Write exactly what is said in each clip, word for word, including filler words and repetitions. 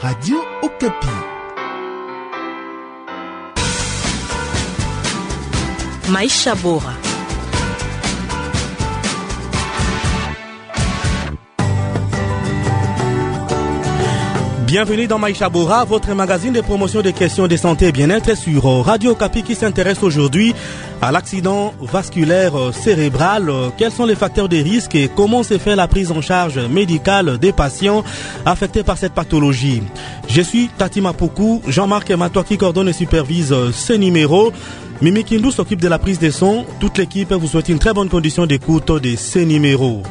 Radio Okapi. Maisha Bora. Bienvenue dans Maisha Bora, votre magazine de promotion des questions de santé et bien-être sur Radio Okapi qui s'intéresse aujourd'hui à l'accident vasculaire cérébral. Quels sont les facteurs de risque et comment se fait la prise en charge médicale des patients affectés par cette pathologie? Je suis Tati Mapuku, Jean-Marc Matois qui coordonne et supervise ce numéro. Mimi Kindou s'occupe de la prise des sons. Toute l'équipe vous souhaite une très bonne condition d'écoute de ce numéro.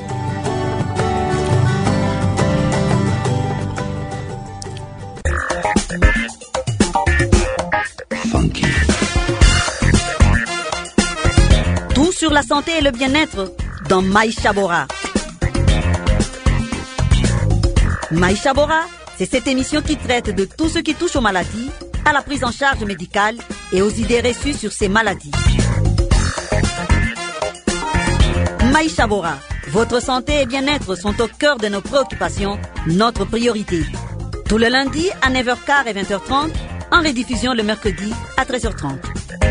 Tout sur la santé et le bien-être dans Maisha Bora. Maisha Bora, c'est cette émission qui traite de tout ce qui touche aux maladies, à la prise en charge médicale et aux idées reçues sur ces maladies. Maisha Bora, votre santé et bien-être sont au cœur de nos préoccupations, notre priorité. Tout le lundi à neuf heures quinze et vingt heures trente, en rediffusion le mercredi à treize heures trente.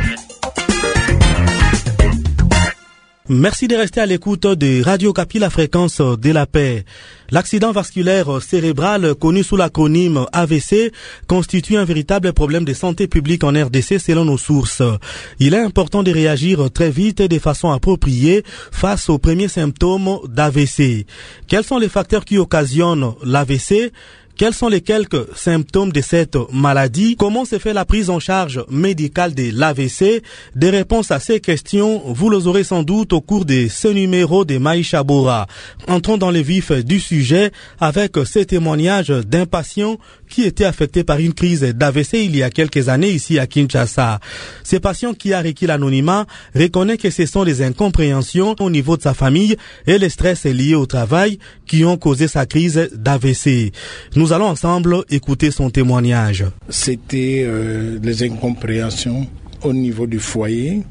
Merci de rester à l'écoute de Radio Okapi, la fréquence de la paix. L'accident vasculaire cérébral, connu sous l'acronyme A V C, constitue un véritable problème de santé publique en R D C selon nos sources. Il est important de réagir très vite et de façon appropriée face aux premiers symptômes d'A V C. Quels sont les facteurs qui occasionnent l'A V C ? Quels sont les quelques symptômes de cette maladie? Comment se fait la prise en charge médicale de l'A V C? Des réponses à ces questions, vous les aurez sans doute au cours de ce numéro de Maisha Bora. Entrons dans le vif du sujet avec ces témoignages d'un patient qui était affecté par une crise d'A V C il y a quelques années ici à Kinshasa. Ce patient qui a requis l'anonymat reconnaît que ce sont les incompréhensions au niveau de sa famille et le stress lié au travail qui ont causé sa crise d'A V C. Nous allons ensemble écouter son témoignage. C'était euh, les incompréhensions au niveau du foyer.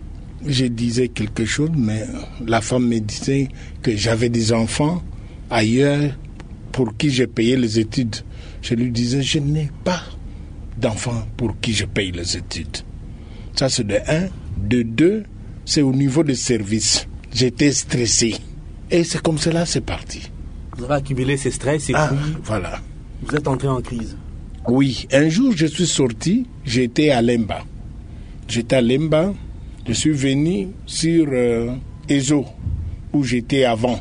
Je disais quelque chose, mais la femme me disait que j'avais des enfants ailleurs pour qui je payais les études. Je lui disais, je n'ai pas d'enfants pour qui je paye les études. Ça, c'est de un. De deux, c'est au niveau des services. J'étais stressé. Et c'est comme cela, c'est parti. Vous avez accumulé ces stress et ah, puis voilà. Vous êtes entré en crise. Oui, un jour je suis sorti, j'étais à Lemba. J'étais à Lemba, je suis venu sur euh, Ezo, où j'étais avant.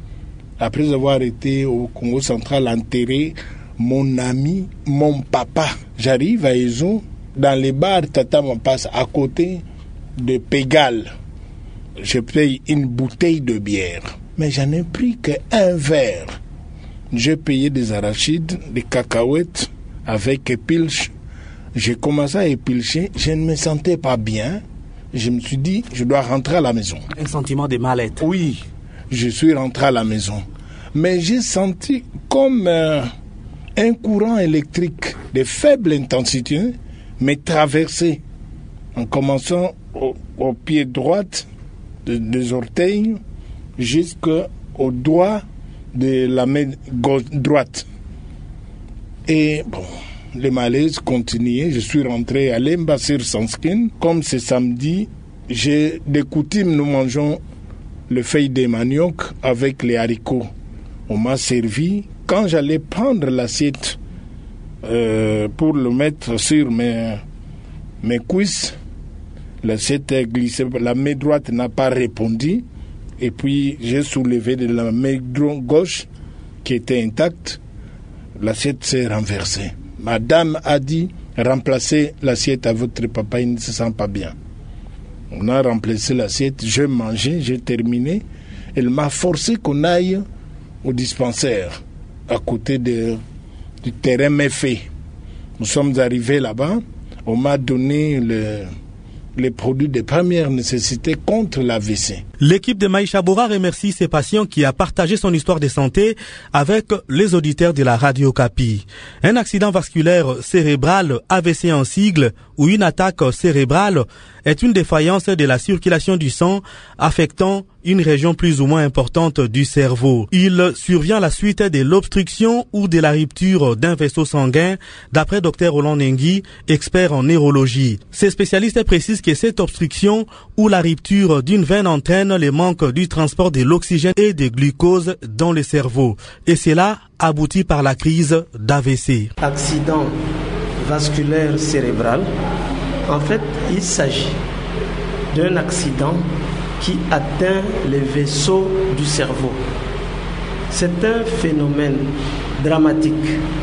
Après avoir été au Congo central enterré, mon ami, mon papa. J'arrive à Ezo, dans les bars, Tata me passe à côté de Pégal. Je paye une bouteille de bière. Mais j'en ai pris qu'un verre. J'ai payé des arachides, des cacahuètes avec épilche. J'ai commencé à épilcher. Je ne me sentais pas bien. Je me suis dit, je dois rentrer à la maison. Un sentiment de mal-être. Oui, je suis rentré à la maison. Mais j'ai senti comme euh, un courant électrique de faible intensité me traverser en commençant au, au pied droit de, des orteils jusqu'au doigt de la main gauche, droite. Et bon, le malaise continuait. Je suis rentré à Lemba sur Sanskin. Comme c'est samedi, j'ai des coutumes, nous mangeons le feuille de manioc avec les haricots. On m'a servi. Quand j'allais prendre l'assiette euh, pour le mettre sur mes, mes cuisses, l'assiette a glissé. La main droite n'a pas répondu. Et puis, j'ai soulevé de la main gauche qui était intacte. L'assiette s'est renversée. Madame a dit, remplacez l'assiette à votre papa, il ne se sent pas bien. On a remplacé l'assiette, j'ai mangé, j'ai terminé. Elle m'a forcé qu'on aille au dispensaire, à côté de, du terrain méfait. Nous sommes arrivés là-bas, on m'a donné le... les produits de première nécessité contre l'A V C. L'équipe de Maïcha Bora remercie ses patients qui a partagé son histoire de santé avec les auditeurs de la Radio Kapi. Un accident vasculaire cérébral, A V C en sigle, ou une attaque cérébrale est une défaillance de la circulation du sang affectant une région plus ou moins importante du cerveau. Il survient à la suite de l'obstruction ou de la rupture d'un vaisseau sanguin, d'après Dr Roland Nengui, expert en neurologie. Ces spécialistes précisent que cette obstruction ou la rupture d'une veine entraîne le manque du transport de l'oxygène et de glucose dans le cerveau. Et cela aboutit par la crise d'A V C. Accident vasculaire cérébral, en fait, il s'agit d'un accident qui atteint les vaisseaux du cerveau. C'est un phénomène dramatique,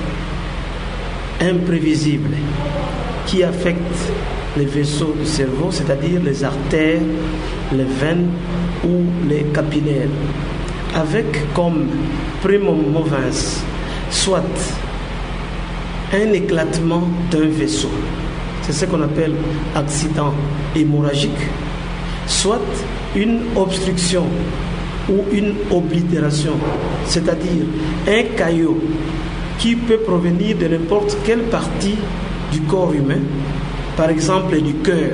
imprévisible, qui affecte les vaisseaux du cerveau, c'est-à-dire les artères, les veines ou les capillaires, avec comme primo movens soit un éclatement d'un vaisseau, c'est ce qu'on appelle accident hémorragique, soit une obstruction ou une oblitération, c'est-à-dire un caillot qui peut provenir de n'importe quelle partie du corps humain, par exemple du cœur,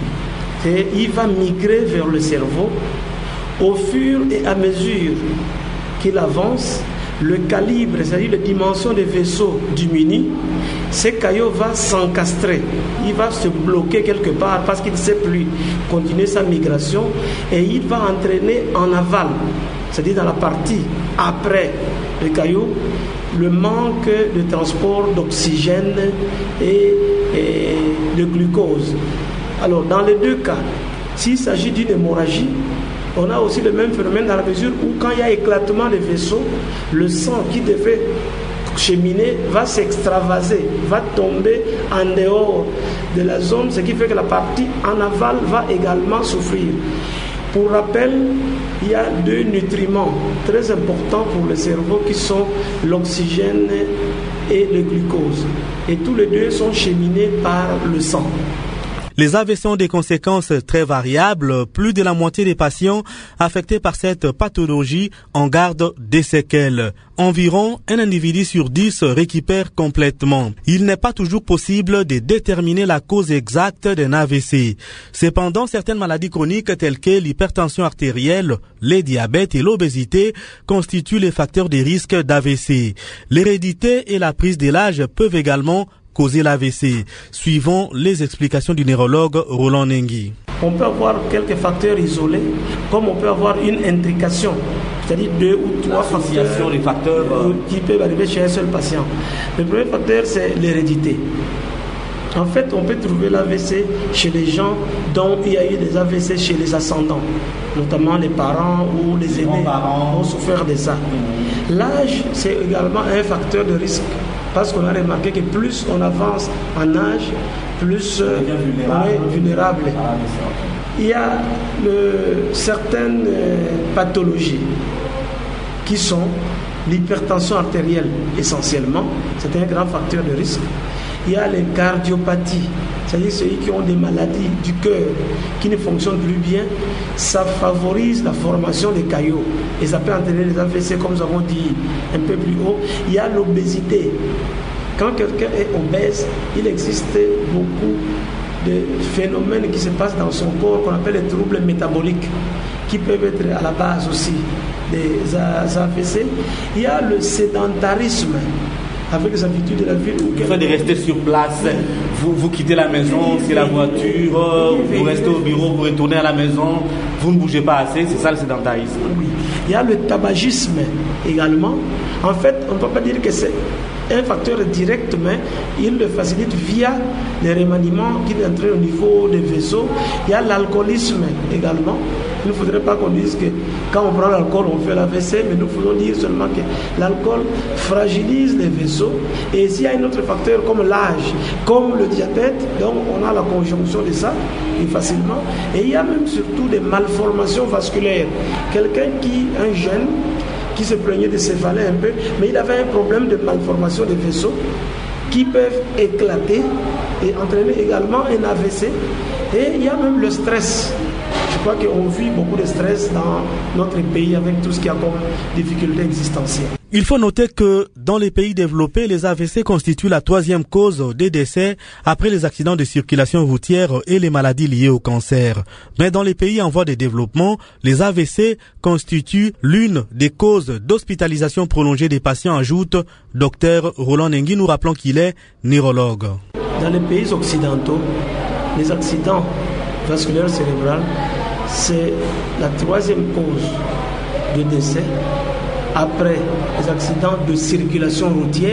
et il va migrer vers le cerveau. Au fur et à mesure qu'il avance, le calibre, c'est-à-dire la dimension des vaisseaux diminue, ce caillot va s'encastrer, il va se bloquer quelque part parce qu'il ne sait plus continuer sa migration et il va entraîner en aval, c'est-à-dire dans la partie après le caillot, le manque de transport d'oxygène et, et de glucose. Alors dans les deux cas, s'il s'agit d'une hémorragie, on a aussi le même phénomène dans la mesure où quand il y a éclatement des vaisseaux, le sang qui devait cheminer va s'extravaser, va tomber en dehors de la zone, ce qui fait que la partie en aval va également souffrir. Pour rappel, il y a deux nutriments très importants pour le cerveau qui sont l'oxygène et le glucose. Et tous les deux sont cheminés par le sang. Les A V C ont des conséquences très variables. Plus de la moitié des patients affectés par cette pathologie en gardent des séquelles. Environ un individu sur dix récupère complètement. Il n'est pas toujours possible de déterminer la cause exacte d'un A V C. Cependant, certaines maladies chroniques telles que l'hypertension artérielle, les diabètes et l'obésité constituent les facteurs de risque d'A V C. L'hérédité et la prise de l'âge peuvent également causer l'A V C, suivant les explications du neurologue Roland Nengui. On peut avoir quelques facteurs isolés, comme on peut avoir une intrication, c'est-à-dire deux ou trois facteurs, des facteurs euh... qui peuvent arriver chez un seul patient. Le premier facteur, c'est l'hérédité. En fait, on peut trouver l'A V C chez les gens dont il y a eu des A V C chez les ascendants, notamment les parents ou les aînés ont souffert de ça. L'âge, c'est également un facteur de risque. Parce qu'on a remarqué que plus on avance en âge, plus euh, on est vulnérable. Il y a le, certaines euh, pathologies qui sont l'hypertension artérielle essentiellement, c'est un grand facteur de risque. Il y a les cardiopathies, c'est-à-dire ceux qui ont des maladies du cœur qui ne fonctionnent plus bien, ça favorise la formation des caillots et ça peut entraîner les A V C comme nous avons dit un peu plus haut. Il y a l'obésité. Quand quelqu'un est obèse, il existe beaucoup de phénomènes qui se passent dans son corps qu'on appelle les troubles métaboliques qui peuvent être à la base aussi des A V C. Il y a le sédentarisme avec les habitudes de la ville. Le fait de rester sur place, vous, vous quittez la maison, c'est la voiture, vous restez au bureau, vous retournez à la maison, vous ne bougez pas assez, c'est ça le sédentarisme. Oui. Il y a le tabagisme également. En fait, on ne peut pas dire que c'est un facteur direct, mais il le facilite via les remaniements qui entrent au niveau des vaisseaux. Il y a l'alcoolisme également. Il ne faudrait pas qu'on dise que quand on prend l'alcool, on fait l'A V C, mais nous faisons dire seulement que l'alcool fragilise les vaisseaux. Et s'il y a un autre facteur comme l'âge, comme le diabète, donc on a la conjonction de ça, et facilement. Et il y a même surtout des malformations vasculaires. Quelqu'un qui, un jeune, qui se plaignait de céphalée un peu, mais il avait un problème de malformation des vaisseaux qui peuvent éclater et entraîner également un A V C. Et il y a même le stress. Je crois qu'on vit beaucoup de stress dans notre pays avec tout ce qu'il y a comme difficultés existentielles. Il faut noter que dans les pays développés, les A V C constituent la troisième cause des décès après les accidents de circulation routière et les maladies liées au cancer. Mais dans les pays en voie de développement, les A V C constituent l'une des causes d'hospitalisation prolongée des patients, ajoute Dr Roland Nengi, nous rappelant qu'il est neurologue. Dans les pays occidentaux, les accidents vasculaires cérébrales, c'est la troisième cause de décès après les accidents de circulation routière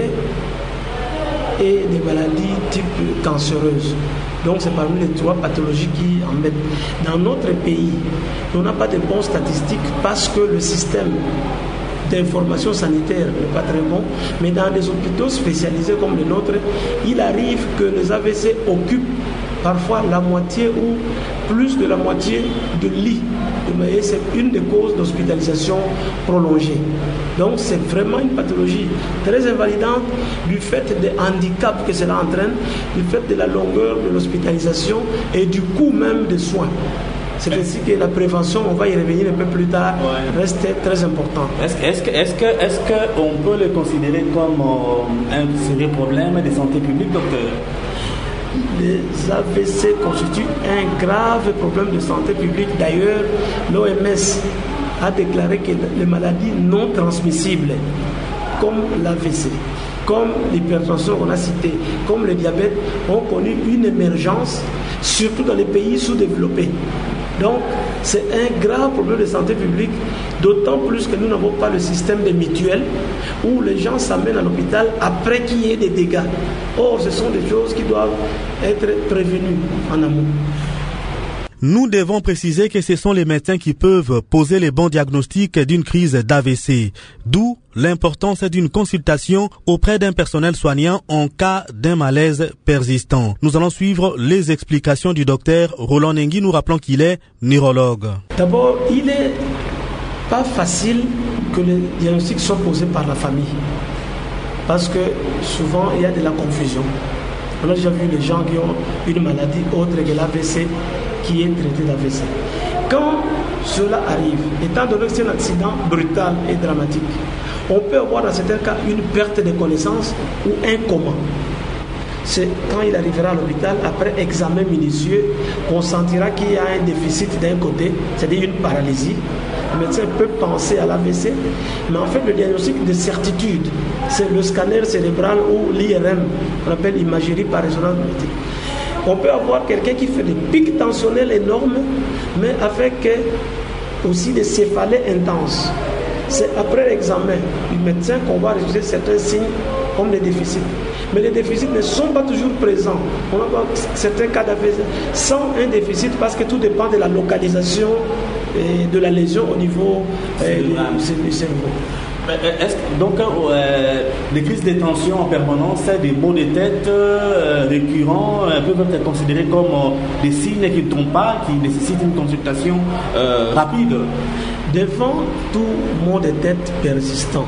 et des maladies type cancéreuses. Donc c'est parmi les trois pathologies qui en mettent. Dans notre pays, on n'a pas de bonnes statistiques parce que le système d'information sanitaire n'est pas très bon, mais dans des hôpitaux spécialisés comme le nôtre, il arrive que les A V C occupent parfois la moitié ou plus de la moitié de lits. Et c'est une des causes d'hospitalisation prolongée. Donc c'est vraiment une pathologie très invalidante du fait des handicaps que cela entraîne, du fait de la longueur de l'hospitalisation et du coût même des soins. C'est ainsi que la prévention, on va y revenir un peu plus tard, ouais. reste très important. Est-ce, est-ce, que, est-ce, que, est-ce qu'on peut le considérer comme euh, un sérieux problème de santé publique, docteur? Les A V C constituent un grave problème de santé publique. D'ailleurs, l'O M S a déclaré que les maladies non transmissibles, comme l'A V C, comme l'hypertension qu'on a citée, comme le diabète, ont connu une émergence, surtout dans les pays sous-développés. Donc, c'est un grave problème de santé publique, d'autant plus que nous n'avons pas le système des mutuelles où les gens s'amènent à l'hôpital après qu'il y ait des dégâts. Or, ce sont des choses qui doivent être prévenues en amont. Nous devons préciser que ce sont les médecins qui peuvent poser les bons diagnostics d'une crise d'A V C, d'où l'importance d'une consultation auprès d'un personnel soignant en cas d'un malaise persistant. Nous allons suivre les explications du docteur Roland Nengi, nous rappelant qu'il est neurologue. D'abord, il n'est pas facile que les diagnostics soient posés par la famille, parce que souvent il y a de la confusion. On a déjà vu les gens qui ont une maladie autre que l'A V C qui est traité d'A V C. Quand cela arrive, étant donné que c'est un accident brutal et dramatique, on peut avoir dans certains cas une perte de connaissance ou un coma. C'est quand il arrivera à l'hôpital, après examen minutieux, on sentira qu'il y a un déficit d'un côté, c'est-à-dire une paralysie. Le médecin peut penser à l'A V C, mais en fait le diagnostic de certitude, c'est le scanner cérébral ou l'I R M, on appelle imagerie par résonance magnétique. On peut avoir quelqu'un qui fait des pics tensionnels énormes, mais avec aussi des céphalées intenses. C'est après l'examen du médecin qu'on va résoudre certains signes comme des déficits. Mais les déficits ne sont pas toujours présents. On a certains cas d'A V C sans un déficit parce que tout dépend de la localisation et de la lésion au niveau euh, du cerveau. Est-ce, donc, euh, des crises de tension en permanence, des maux de tête euh, récurrents euh, peuvent être considérés comme euh, des signes qui ne tombent pas, qui nécessitent une consultation euh, rapide. Devant tout maux de tête persistant,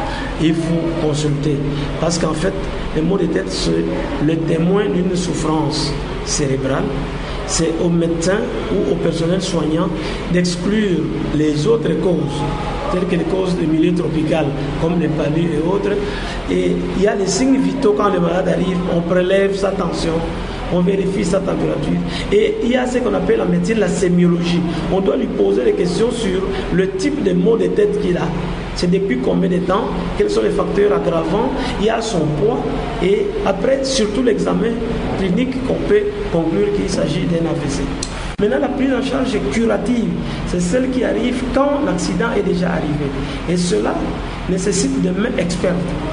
il faut consulter. Parce qu'en fait, les maux de tête, c'est le témoin d'une souffrance cérébrale. C'est au médecin ou au personnel soignant d'exclure les autres causes, telles que les causes de milieu tropical, comme les palus et autres. Et il y a les signes vitaux quand le malade arrive, on prélève sa tension, on vérifie sa température. Et il y a ce qu'on appelle en médecine la sémiologie. On doit lui poser des questions sur le type de maux de tête qu'il a. C'est depuis combien de temps, quels sont les facteurs aggravants, il y a son poids et après, surtout l'examen clinique qu'on peut conclure qu'il s'agit d'un A V C. Maintenant, la prise en charge curative, c'est celle qui arrive quand l'accident est déjà arrivé. Et cela nécessite des mains expertes,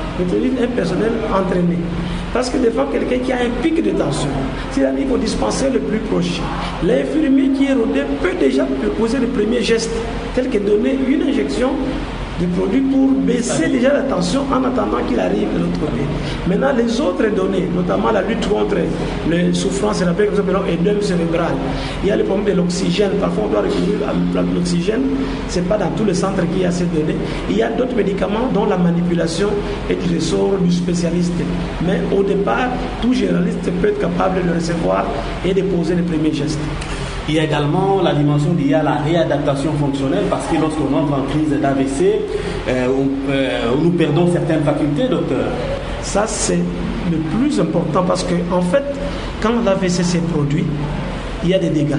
un personnel entraîné. Parce que des fois, quelqu'un qui a un pic de tension, s'il arrive au dispensaire le plus proche, l'infirmier qui est rodé peut déjà poser le premier geste, tel que donner une injection de produits pour baisser déjà la tension en attendant qu'il arrive de l'autre côté. Maintenant, les autres données, notamment la lutte contre les souffrances cérébrales, comme nous appelons édème cérébral, il y a le problème de l'oxygène. Parfois, on doit recourir à l'oxygène. Ce n'est pas dans tous les centres qu'il y a ces données. Il y a d'autres médicaments dont la manipulation est du ressort du spécialiste. Mais au départ, tout généraliste peut être capable de le recevoir et de poser les premiers gestes. Il y a également la dimension liée à la réadaptation fonctionnelle, parce que lorsqu'on entre en crise d'A V C, euh, on, euh, nous perdons certaines facultés, docteur. Ça, c'est le plus important, parce que en fait, quand l'A V C s'est produit, il y a des dégâts.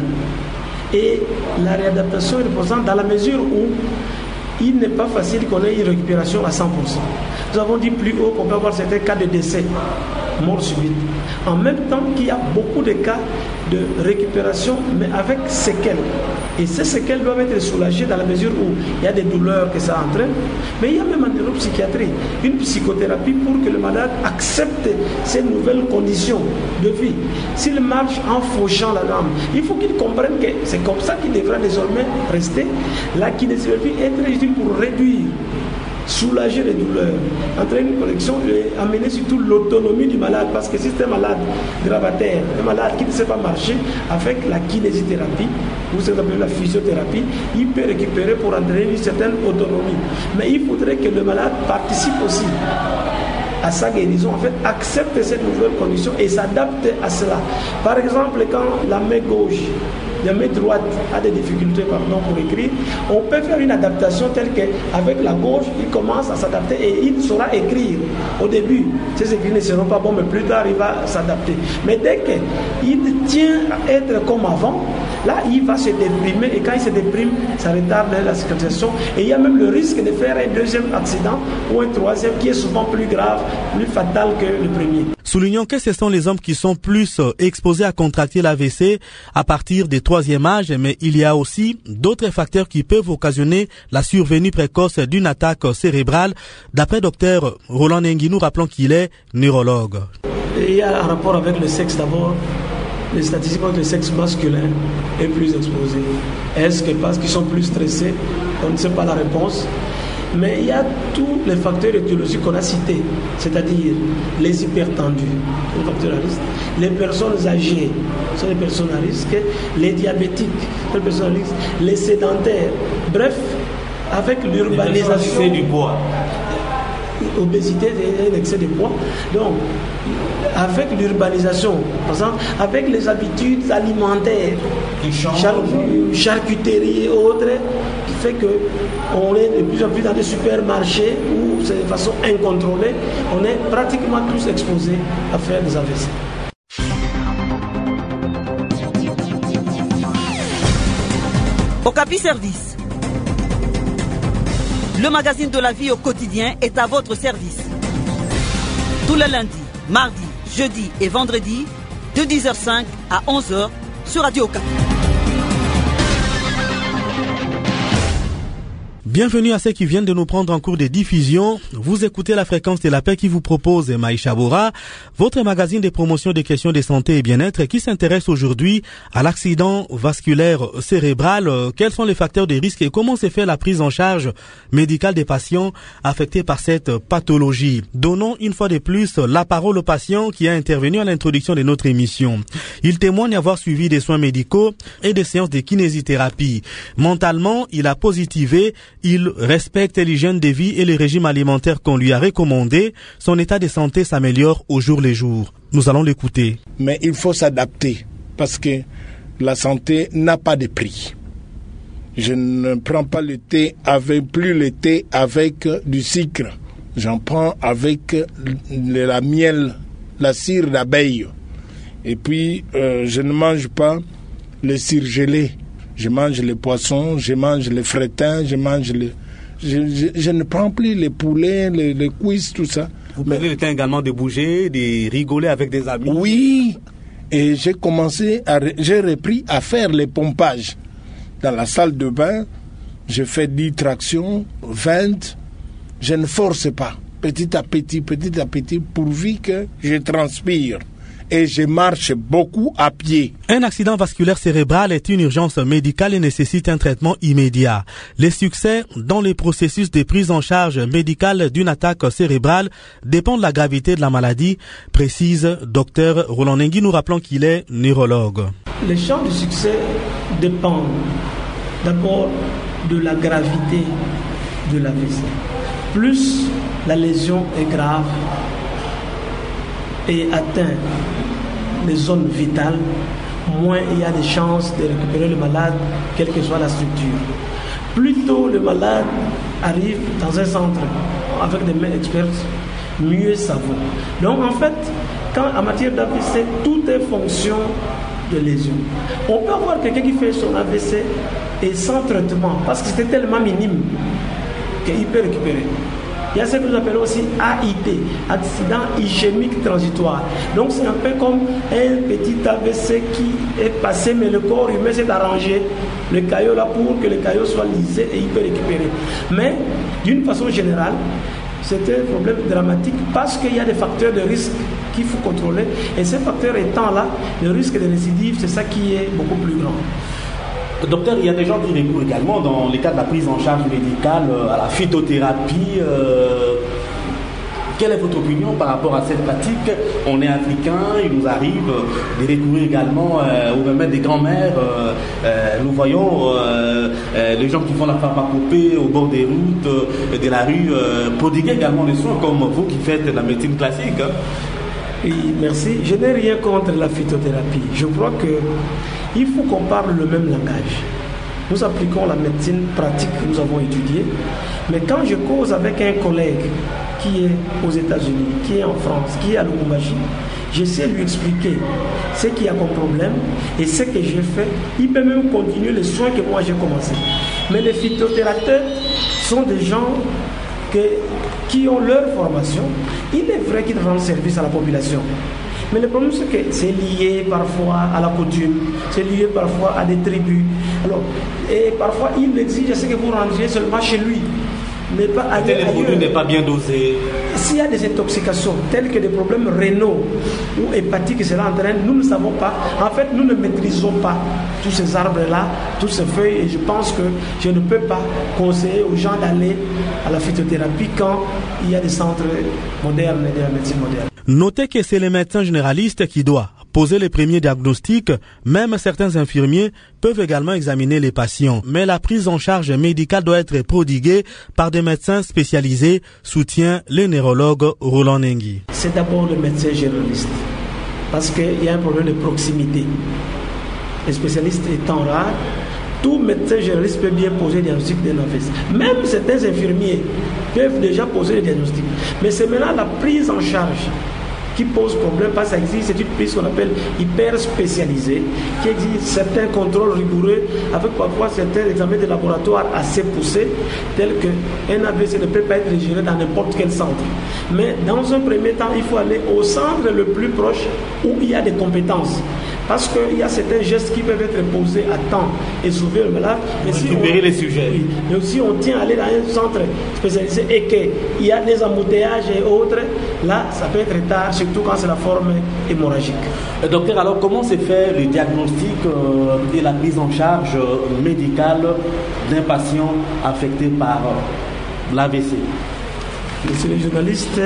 Et la réadaptation est reposante dans la mesure où il n'est pas facile qu'on ait une récupération à cent pour cent. Nous avons dit plus haut qu'on peut avoir certains cas de décès, mort subite. En même temps qu'il y a beaucoup de cas de récupération, mais avec séquelles. Et ces séquelles doivent être soulagées dans la mesure où il y a des douleurs que ça entraîne. Mais il y a même en neuropsychiatrie une psychothérapie pour que le malade accepte ces nouvelles conditions de vie. S'il marche en fauchant la jambe, il faut qu'il comprenne que c'est comme ça qu'il devra désormais rester. La kinésithérapie est très utile pour réduire, soulager les douleurs, entraîner une correction et amener surtout l'autonomie du malade, parce que si c'est un malade gravataire, un malade qui ne sait pas marcher, avec la kinésithérapie ou ce qu'on appelle la physiothérapie, il peut récupérer pour entraîner une certaine autonomie. Mais il faudrait que le malade participe aussi à sa guérison, en fait, accepte cette nouvelle condition et s'adapte à cela. Par exemple, quand la main gauche, la main droite a des difficultés pardon, pour écrire, on peut faire une adaptation telle qu'avec la gauche, il commence à s'adapter et il saura écrire. Au début, ses écrits ne seront pas bons, mais plus tard, il va s'adapter. Mais dès qu'il tient à être comme avant, là, il va se déprimer, et quand il se déprime, ça retarde la cicatrisation. Et il y a même le risque de faire un deuxième accident ou un troisième qui est souvent plus grave, plus fatal que le premier. Soulignons que ce sont les hommes qui sont plus exposés à contracter l'A V C à partir du troisième âge, mais il y a aussi d'autres facteurs qui peuvent occasionner la survenue précoce d'une attaque cérébrale. D'après docteur Roland Nengi, nous rappelons qu'il est neurologue. Il y a un rapport avec le sexe d'abord. Les statistiques montrent que le sexe masculin est plus exposé. Est-ce que parce qu'ils sont plus stressés? On ne sait pas la réponse. Mais il y a tous les facteurs étiologiques qu'on a cités, c'est-à-dire les hypertendus, les facteurs à risque, les personnes âgées sont les personnes à risque, les diabétiques sont les personnes à risque, les sédentaires. Bref, avec l'urbanisation, c'est du poids. Obésité et un excès de poids. Donc, avec l'urbanisation, par exemple, avec les habitudes alimentaires, char- charcuterie et autres, qui fait qu'on est de plus en plus dans des supermarchés où c'est de façon incontrôlée, on est pratiquement tous exposés à faire des A V C. Okapi Service. Le magazine de la vie au quotidien est à votre service. Tous les lundis, mardis, jeudi et vendredi, de dix heures cinq à onze heures sur Radio Okapi. Bienvenue à ceux qui viennent de nous prendre en cours de diffusion. Vous écoutez la fréquence de la paix qui vous propose Maïcha Bora, votre magazine de promotion des questions de santé et bien-être qui s'intéresse aujourd'hui à l'accident vasculaire cérébral. Quels sont les facteurs de risque et comment se fait la prise en charge médicale des patients affectés par cette pathologie? Donnons une fois de plus la parole au patient qui a intervenu à l'introduction de notre émission. Il témoigne avoir suivi des soins médicaux et des séances de kinésithérapie. Mentalement, il a positivé. Il respecte l'hygiène de vie et le régime alimentaire qu'on lui a recommandé. Son état de santé s'améliore au jour le jour. Nous allons l'écouter. Mais il faut s'adapter parce que la santé n'a pas de prix. Je ne prends pas le thé avec, plus le thé avec du sucre. J'en prends avec de la miel, la cire d'abeille. Et puis, euh, je ne mange pas le surgelé. Je mange les poissons, je mange les frettins, je mange les... Je, je, je ne prends plus les poulets, les, les cuisses, tout ça. Vous prenez le temps également de bouger, de rigoler avec des amis? Oui, et j'ai commencé, à, j'ai repris à faire les pompages. Dans la salle de bain, je fais dix tractions, vingt, je ne force pas. Petit à petit, petit à petit, pourvu que je transpire. Et je marche beaucoup à pied. Un accident vasculaire cérébral est une urgence médicale et nécessite un traitement immédiat. Les succès dans les processus de prise en charge médicale d'une attaque cérébrale dépendent de la gravité de la maladie, précise docteur Roland Nengi. Nous rappelons qu'il est neurologue. Les chances de succès dépendent d'abord de la gravité de l'A V C. Plus la lésion est grave et atteint les zones vitales, moins il y a des chances de récupérer le malade, quelle que soit la structure. Plus tôt le malade arrive dans un centre avec des mains expertes, mieux ça vaut. Donc en fait, quand en matière d'A V C, tout est fonction de lésion. On peut avoir quelqu'un qui fait son A V C et sans traitement, parce que c'était tellement minime qu'il peut récupérer. Il y a ce que nous appelons aussi A I T, accident ischémique transitoire. Donc c'est un peu comme un petit A V C qui est passé, mais le corps humain s'est arrangé le caillot là pour que le caillot soit lisé et il peut récupérer. Mais d'une façon générale, c'est un problème dramatique parce qu'il y a des facteurs de risque qu'il faut contrôler. Et ces facteurs étant là, le risque de récidive, c'est ça qui est beaucoup plus grand. Docteur, il y a des gens qui recourent également dans les cas de la prise en charge médicale à la phytothérapie. Euh, quelle est votre opinion par rapport à cette pratique? On est africain, il nous arrive de recourir également euh, au remède des grands-mères. Euh, euh, nous voyons euh, euh, les gens qui font la pharmacopée au bord des routes, euh, de la rue, euh, prodiguer également des soins comme vous qui faites la médecine classique. Hein. Oui, merci. Je n'ai rien contre la phytothérapie. Je crois que il faut qu'on parle le même langage. Nous appliquons la médecine pratique que nous avons étudiée, mais quand je cause avec un collègue qui est aux États-Unis, qui est en France, qui est à Lubumbashi, j'essaie de lui expliquer ce qu'il y a comme problème et ce que j'ai fait. Il peut même continuer les soins que moi j'ai commencé. Mais les phytothérapeutes sont des gens que, qui ont leur formation. Il est vrai qu'ils rendent service à la population. Mais le problème, c'est que c'est lié parfois à la coutume, c'est lié parfois à des tribus. Alors, et parfois, il exige ce que vous rendiez seulement chez lui, mais pas aller ailleurs. Le produit n'est pas bien dosé. S'il y a des intoxications, telles que des problèmes rénaux ou hépatiques que cela entraîne, nous ne savons pas. En fait, nous ne maîtrisons pas tous ces arbres-là, toutes ces feuilles, et je pense que je ne peux pas conseiller aux gens d'aller à la phytothérapie quand il y a des centres modernes et de la médecine moderne. Notez que c'est les médecins généralistes qui doivent poser les premiers diagnostics. Même certains infirmiers peuvent également examiner les patients. Mais la prise en charge médicale doit être prodiguée par des médecins spécialisés, soutient le neurologue Roland Nengi. C'est d'abord le médecin généraliste, parce qu'il y a un problème de proximité. Les spécialistes étant rares, tout médecin généraliste peut bien poser le diagnostic d'un A V C. Même certains infirmiers peuvent déjà poser le diagnostic. Mais c'est maintenant la prise en charge qui pose problème, parce que ça existe, c'est une prise qu'on appelle hyper spécialisée, qui exige certains contrôles rigoureux, avec parfois certains examens de laboratoire assez poussés, tels qu'un A V C ne peut pas être géré dans n'importe quel centre. Mais dans un premier temps, il faut aller au centre le plus proche où il y a des compétences. Parce qu'il y a certains gestes qui peuvent être posés à temps et sauver le malade. Mais si récupérer on, les sujets. Oui, mais aussi on tient à aller dans un centre spécialisé et qu'il y a des embouteillages et autres, là, ça peut être tard, surtout quand c'est la forme hémorragique. Euh, docteur, alors comment se fait le diagnostic euh, et la prise en charge euh, médicale d'un patient affecté par euh, l'A V C? Monsieur le journaliste,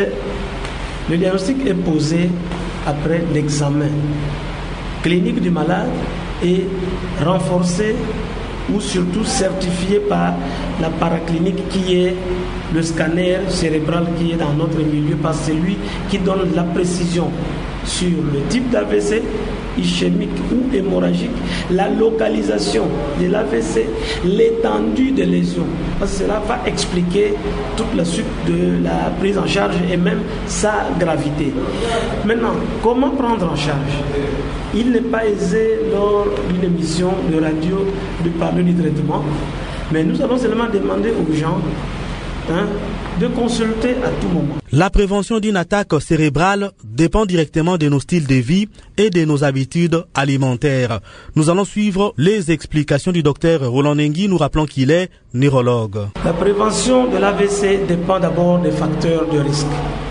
le diagnostic est posé après l'examen clinique du malade et renforcé ou surtout certifié par la paraclinique qui est le scanner cérébral qui est dans notre milieu, parce que c'est lui qui donne la précision sur le type d'A V C, ischémique ou hémorragique, la localisation de l'A V C, l'étendue des lésions. Parce que cela va expliquer toute la suite de la prise en charge et même sa gravité. Maintenant, comment prendre en charge? Il n'est pas aisé lors d'une émission de radio de parler du traitement, mais nous allons seulement demander aux gens hein, de consulter à tout moment. La prévention d'une attaque cérébrale dépend directement de nos styles de vie et de nos habitudes alimentaires. Nous allons suivre les explications du docteur Roland Nengi, nous rappelons qu'il est neurologue. La prévention de l'A V C dépend d'abord des facteurs de risque.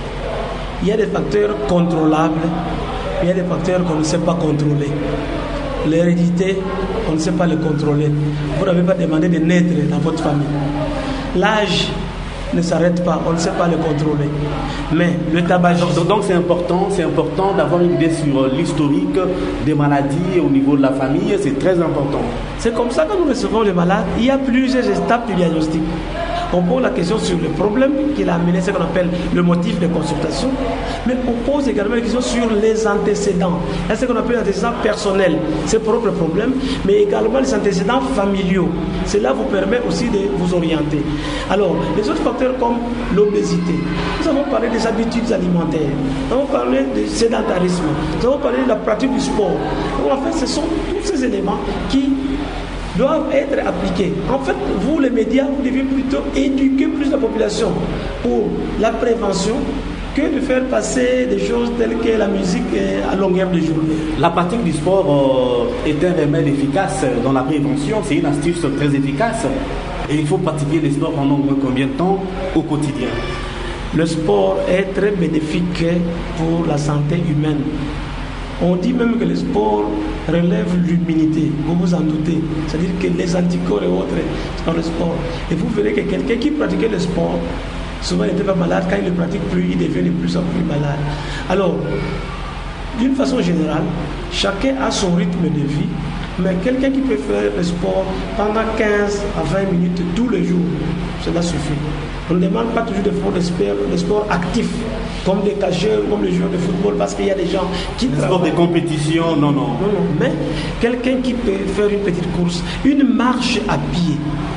Il y a des facteurs contrôlables, il y a des facteurs qu'on ne sait pas contrôler. L'hérédité, on ne sait pas le contrôler. Vous n'avez pas demandé de naître dans votre famille. L'âge ne s'arrête pas, on ne sait pas le contrôler. Mais le tabagisme... Donc, donc c'est important, c'est important d'avoir une idée sur l'historique des maladies au niveau de la famille, c'est très important. C'est comme ça que nous recevons les malades. Il y a plusieurs étapes du diagnostic. On pose la question sur le problème qui l'a amené, ce qu'on appelle le motif de consultation, mais on pose également la question sur les antécédents. C'est ce qu'on appelle les antécédents personnels, ses propres problèmes, mais également les antécédents familiaux. Cela vous permet aussi de vous orienter. Alors, les autres facteurs comme l'obésité, nous avons parlé des habitudes alimentaires, nous avons parlé du sédentarisme, nous avons parlé de la pratique du sport. Donc, en fait, ce sont tous ces éléments qui doivent être appliqués. En fait, vous, les médias, vous devez plutôt éduquer plus la population pour la prévention que de faire passer des choses telles que la musique à longueur de journée. La pratique du sport euh, est un remède efficace dans la prévention, c'est une astuce très efficace. Et il faut pratiquer le sport pendant combien de temps au quotidien? Le sport est très bénéfique pour la santé humaine. On dit même que le sport relève l'immunité, vous vous en doutez. C'est-à-dire que les anticorps et autres dans le sport. Et vous verrez que quelqu'un qui pratiquait le sport, souvent il n'était pas malade, quand il ne le pratique plus, il devient de plus en plus malade. Alors, d'une façon générale, chacun a son rythme de vie, mais quelqu'un qui peut faire le sport pendant quinze à vingt minutes tous les jours, cela suffit. On ne demande pas toujours de faire des sports, des sports actifs, comme des cageurs, comme les joueurs de football, parce qu'il y a des gens qui des sports de compétition, non, non. Non, non. Mais quelqu'un qui peut faire une petite course, une marche à pied,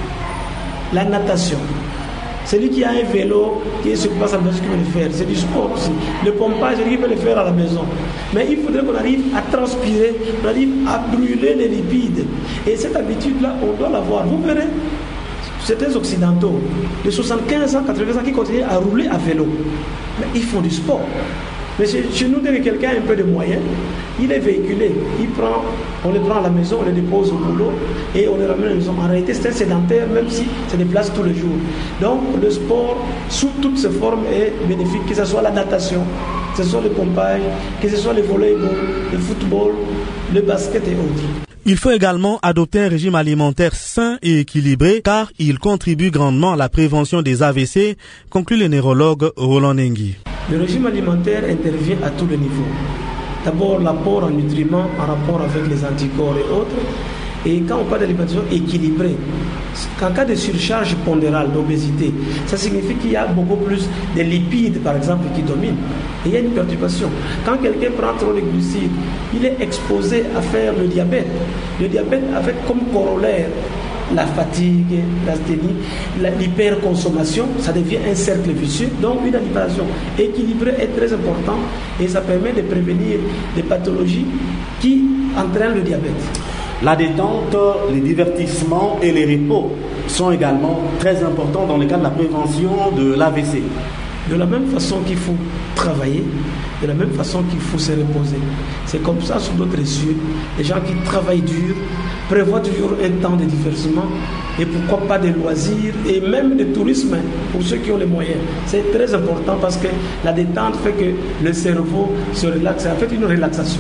la natation. Celui qui a un vélo, qui se passe à la maison, qui peut le faire. C'est du sport aussi. Le pompage, celui qui peut le faire à la maison. Mais il faudrait qu'on arrive à transpirer, qu'on arrive à brûler les lipides. Et cette habitude-là, on doit l'avoir. Vous verrez, certains occidentaux de soixante-quinze ans, quatre-vingts ans qui continuent à rouler à vélo. Mais ils font du sport. Mais chez, chez nous, dès que quelqu'un a un peu de moyens, il est véhiculé. Il prend, on le prend à la maison, on le dépose au boulot et on le ramène à la maison. En réalité, c'est un sédentaire, même si se déplace tous les jours. Donc, le sport, sous toutes ses formes, est bénéfique, que ce soit la natation, que ce soit le pompage, que ce soit le volleyball, le football, le basket et autres. Il faut également adopter un régime alimentaire sain et équilibré car il contribue grandement à la prévention des A V C, conclut le neurologue Roland Nengui. Le régime alimentaire intervient à tous les niveaux. D'abord, l'apport en nutriments en rapport avec les anticorps et autres. Et quand on parle d'alimentation équilibrée, qu'en cas de surcharge pondérale, d'obésité, ça signifie qu'il y a beaucoup plus de lipides, par exemple, qui dominent. Et il y a une perturbation. Quand quelqu'un prend trop de glucides, il est exposé à faire le diabète. Le diabète avec comme corollaire la fatigue, l'asthénie, l'hyperconsommation, ça devient un cercle vicieux. Donc une alimentation équilibrée est très importante et ça permet de prévenir des pathologies qui entraînent le diabète. La détente, les divertissements et les repos sont également très importants dans le cadre de la prévention de l'A V C. De la même façon qu'il faut travailler, de la même façon qu'il faut se reposer. C'est comme ça sur d'autres cieux. Les gens qui travaillent dur prévoient toujours un temps de divertissement et pourquoi pas des loisirs et même de tourisme pour ceux qui ont les moyens. C'est très important parce que la détente fait que le cerveau se relaxe. C'est en fait une relaxation.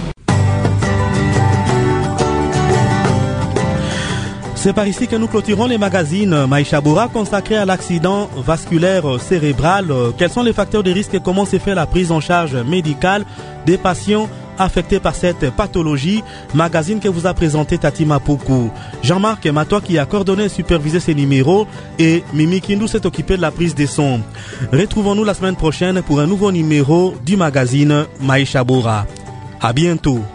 C'est par ici que nous clôturons les magazines Maïcha Bora consacrés à l'accident vasculaire cérébral. Quels sont les facteurs de risque et comment se fait la prise en charge médicale des patients affectés par cette pathologie? Magazine que vous a présenté Tati Mapoukou. Jean-Marc Matois qui a coordonné et supervisé ces numéros et Mimi Kindou s'est occupé de la prise des sons. Retrouvons-nous la semaine prochaine pour un nouveau numéro du magazine Maïcha Bora. À bientôt.